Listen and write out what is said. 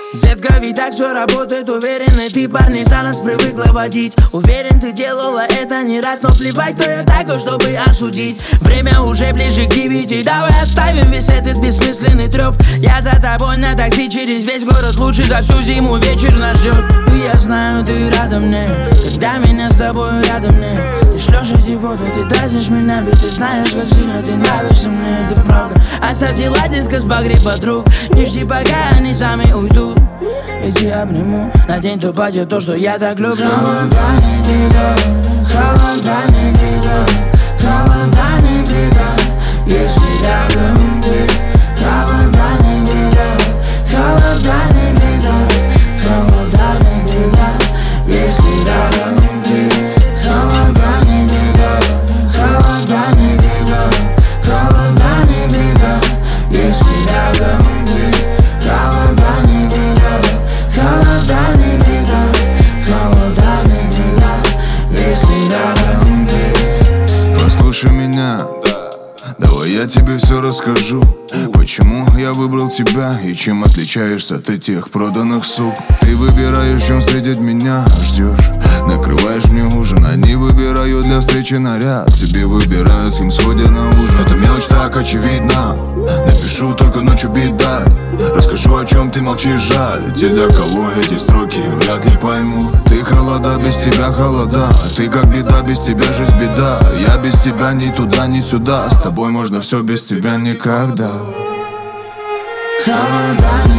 Детка, ведь так все работает, уверенный ты парни за нас привыкла водить. Уверен, ты делала это не раз, но плевать, кто я такой, чтобы осудить. Время уже ближе к 9, давай оставим весь этот бессмысленный трёп. Я за тобой на такси через весь город, лучше за всю зиму вечер нас ждет. И я знаю, ты рада мне, когда меня с тобой рядом нет. Ты шлёшь эти фото, ты дразнишь меня, ведь ты знаешь, как сильно ты нравишься мне, это правда. Оставь дела, детка, сбагри подруг, не жди, пока они сами уйдут. Иди обниму, на день то падет то, что я так люблю. Холода не беда, холода не беда, холода не беда, если рядом ты. Холода не беда, холода не беда, холода не беда, если рядом ты. Холода не беда, холода не беда, холода не беда, если рядом ты. Холода не беда, холода не беда, холода не беда, если рядом ты. Послушай меня, давай я тебе все расскажу. Почему я выбрал тебя и чем отличаешься от этих проданных сук. Ты выбираешь, чем встретить меня, ждешь, накрываешь мне ужин. Они выбирают для встречи наряд, себе выбирают, с кем сходят на ужин. Это мелочь так очевидна, напишу только ночью беда. Расскажу, о чем ты молчишь, жаль. Те, для кого эти строки вряд ли поймут. Ты холода, без тебя холода, ты как беда, без тебя жизнь беда. Я без тебя ни туда, ни сюда, с тобой можно все, без тебя никогда. Холода